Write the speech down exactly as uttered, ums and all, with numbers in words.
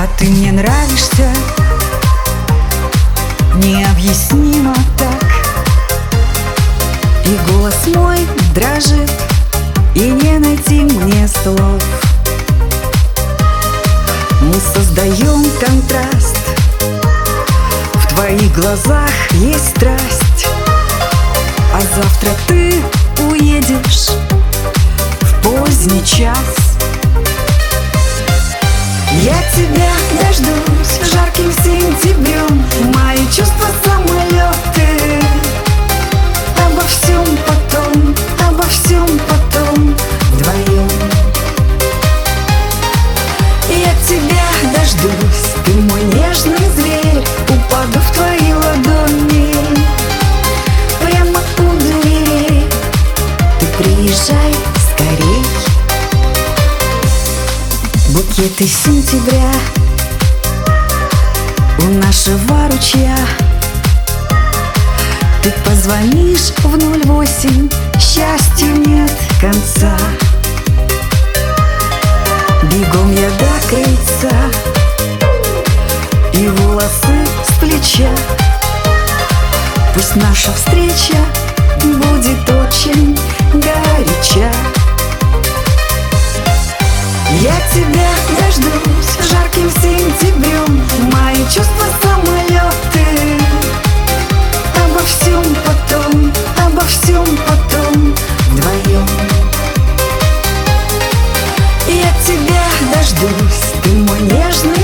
А ты мне нравишься необъяснимо так. И голос мой дрожит, и не найти мне слов. Мы создаем контраст, в твоих глазах есть страсть. А завтра ты уедешь в поздний час. Я тебя дождусь жарким сентябрем. Мои чувства самолеты. Обо всем потом, обо всем потом вдвоем. Я тебя дождусь, ты мой нежный зверь. Упаду в твои ладони прямо у дверей. Ты приезжай скорей. Букеты сентября у нашего ручья. Ты позвонишь в ноль восемь, счастью нет конца. Бегом я до крыльца, и волосы с плеча. Пусть наша встреча будет очень горяча. Я тебя дождусь жарким сентябрем. Мои чувства самолеты. Обо всем потом, обо всем потом вдвоем. Я тебя дождусь, ты мой нежный